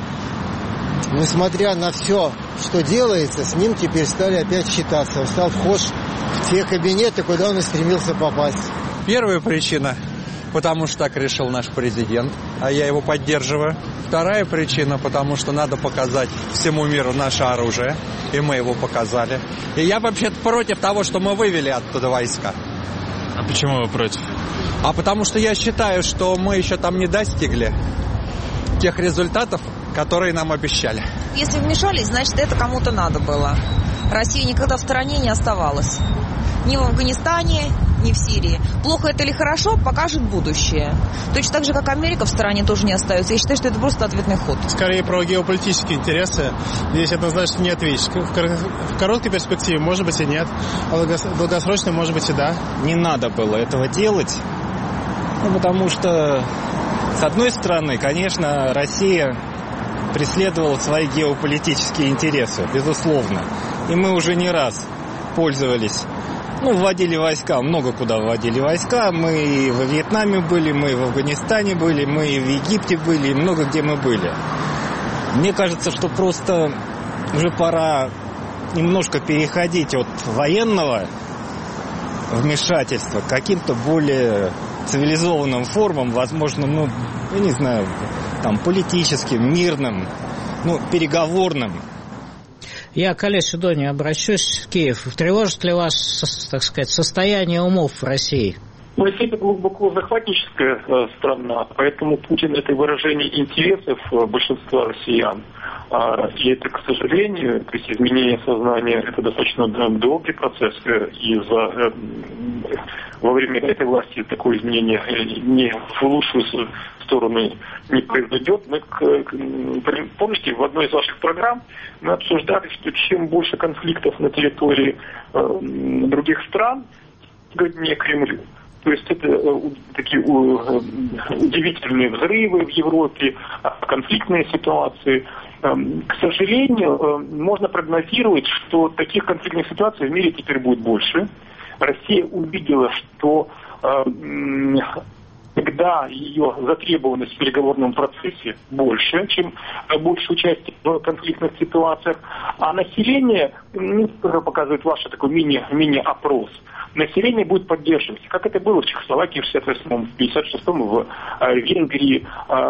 Несмотря на все, что делается, с ним теперь стали опять считаться. Он стал вхож в те кабинеты, куда он и стремился попасть. Первая причина, потому что так решил наш президент, а я его поддерживаю. Вторая причина, потому что надо показать всему миру наше оружие, и мы его показали. И я вообще-то против того, что мы вывели оттуда войска. А почему вы против? А потому что я считаю, что мы еще там не достигли тех результатов, которые нам обещали. Если вмешались, значит, это кому-то надо было. Россия никогда в стороне не оставалась. Ни в Афганистане, ни в Сирии. Плохо это или хорошо, покажет будущее. Точно так же, как Америка в стороне тоже не остается. Я считаю, что это просто ответный ход. Скорее про геополитические интересы. Здесь однозначно не ответишь. В короткой перспективе, может быть, и нет. А в долгосрочной, может быть, и да. Не надо было этого делать. Ну, потому что, с одной стороны, конечно, Россия преследовала свои геополитические интересы, безусловно. И мы уже не раз пользовались, ну, вводили войска, много куда вводили войска. Мы и во Вьетнаме были, мы и в Афганистане были, мы и в Египте были, и много где мы были. Мне кажется, что просто уже пора немножко переходить от военного вмешательства к каким-то более цивилизованным формам, возможно, ну, я не знаю, там, политическим, мирным, ну, переговорным. Я к Оле Сидоне обращусь в Киев. Тревожит ли вас, так сказать, состояние умов в России? Но Россия — это глубоко захватническая э, страна, поэтому Путин — это выражение интересов э, большинства россиян. А, и это, к сожалению, то есть изменение сознания — это достаточно долгий процесс, э, и за, э, во время этой власти такое изменение э, не в лучшую сторону не произойдет. Мы, помните, в одной из ваших программ мы обсуждали, что чем больше конфликтов на территории э, других стран, тем выгоднее Кремлю. То есть это э, такие э, удивительные взрывы в Европе, конфликтные ситуации. Э, к сожалению, э, можно прогнозировать, что таких конфликтных ситуаций в мире теперь будет больше. Россия увидела, что э, когда ее затребованность в переговорном процессе больше, чем больше участия в конфликтных ситуациях, а население, ну, показывает ваш такой мини, мини-опрос, население будет поддерживать, как это было в Чехословакии в шестьдесят восьмом, в пятьдесят шестом, в Венгрии,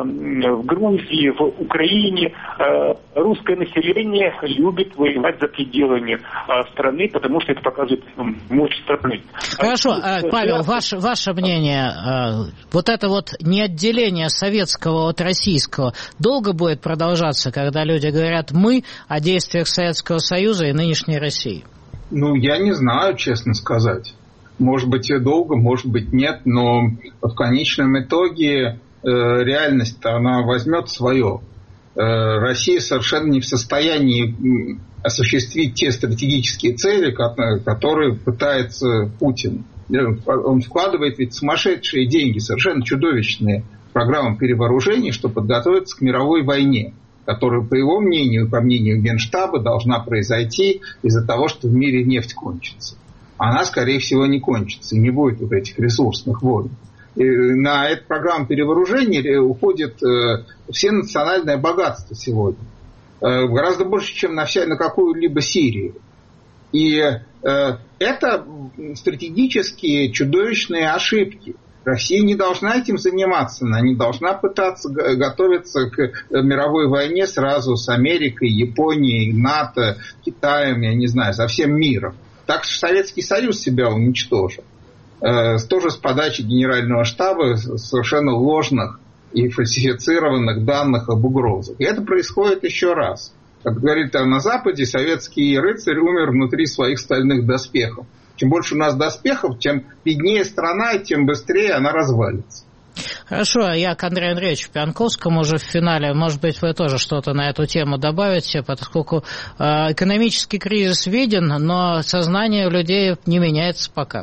в Грузии, в Украине. Русское население любит воевать за пределами страны, потому что это показывает мощь страны. Хорошо, Павел, ваше, ваше мнение, вот это вот неотделение советского от российского долго будет продолжаться, когда люди говорят «мы» о действиях Советского Союза и нынешней России? Ну, я не знаю, честно сказать. Может быть, и долго, может быть, нет, но в конечном итоге э, реальность-то она возьмет свое. Э, Россия совершенно не в состоянии осуществить те стратегические цели, которые пытается Путин. Он вкладывает ведь сумасшедшие деньги, совершенно чудовищные, в программу перевооружений, чтобы подготовиться к мировой войне, которая, по его мнению, по мнению Генштаба, должна произойти из-за того, что в мире нефть кончится. Она, скорее всего, не кончится, и не будет вот этих ресурсных войн. И на эту программу перевооружения уходит э, все национальное богатство сегодня. Э, гораздо больше, чем на, вся, на какую-либо Сирию. И э, это стратегические чудовищные ошибки. Россия не должна этим заниматься, она не должна пытаться готовиться к мировой войне сразу с Америкой, Японией, НАТО, Китаем, я не знаю, со всем миром. Так что Советский Союз себя уничтожил. Э, тоже с подачи Генерального штаба совершенно ложных и фальсифицированных данных об угрозах. И это происходит еще раз. Как говорит там на Западе, советский рыцарь умер внутри своих стальных доспехов. Чем больше у нас доспехов, тем беднее страна, и тем быстрее она развалится. Хорошо, я к Андрею Андреевичу Пьянковскому уже в финале. Может быть, вы тоже что-то на эту тему добавите, поскольку э, экономический кризис виден, но сознание людей не меняется пока.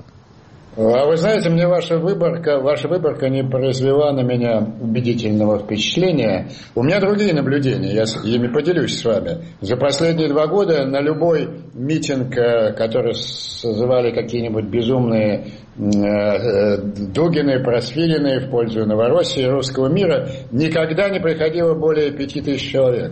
А вы знаете, мне ваша выборка, ваша выборка не произвела на меня убедительного впечатления. У меня другие наблюдения, я ими поделюсь с вами. За последние два года на любой митинг, который созывали какие-нибудь безумные э, Дугины, Просвирины в пользу Новороссии, русского мира, никогда не приходило более пяти тысяч человек.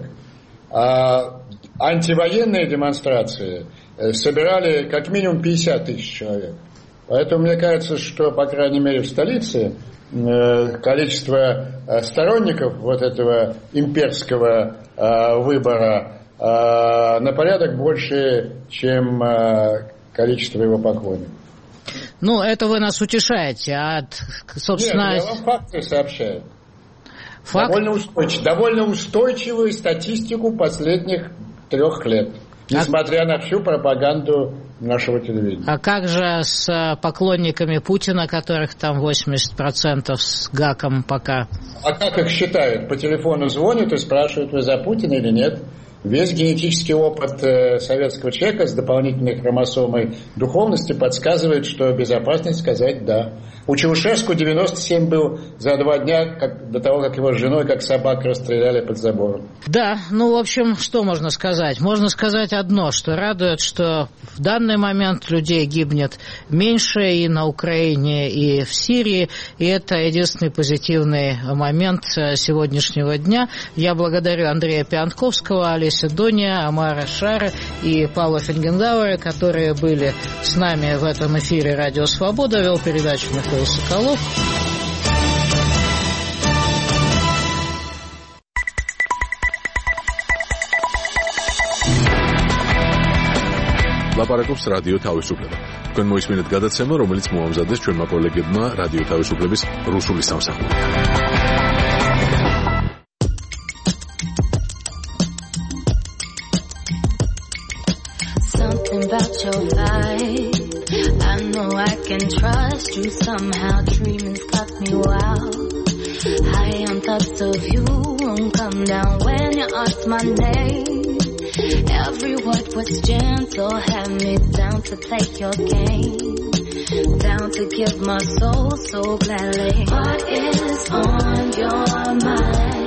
А антивоенные демонстрации собирали как минимум пятьдесят тысяч человек. Поэтому мне кажется, что, по крайней мере, в столице количество сторонников вот этого имперского выбора на порядок больше, чем количество его поклонников. Ну, это вы нас утешаете, а, собственно... Нет, я вам факты сообщаю. Факт? Довольно, устойчив, довольно устойчивую статистику последних трех лет, несмотря а... на всю пропаганду нашего телевидения. А как же с поклонниками Путина, которых там восемьдесят процентов с гаком пока? А как их считают? По телефону звонят и спрашивают, вы за Путина или нет? Весь генетический опыт советского человека с дополнительной хромосомой духовности подсказывает, что безопаснее сказать «да». У Чаушеску девяносто семь был за два дня как, до того, как его с женой, как собак, расстреляли под забором. Да, ну, в общем, что можно сказать? Можно сказать одно, что радует, что в данный момент людей гибнет меньше и на Украине, и в Сирии, и это единственный позитивный момент сегодняшнего дня. Я благодарю Андрея Пьянковского, Олеся Дония, Амара Шара и Павла Фельгенгауэра, которые были с нами в этом эфире «Радио Свобода». Вел передачу Михаил Соколов. ლაპარაკობს რადიო თავისუფლება. თქვენ მოისმინეთ გადაცემა, რომელიც მოამზადეს ჩვენმა კოლეგებმა რადიო თავისუფლების რუსული სამსახური. Something about your vibe, I know I can trust you somehow. Dreaming's got me wild. High on thoughts of you won't come down when you ask my name. Every word was gentle, had me down to play your game, down to give my soul so gladly. What is on your mind?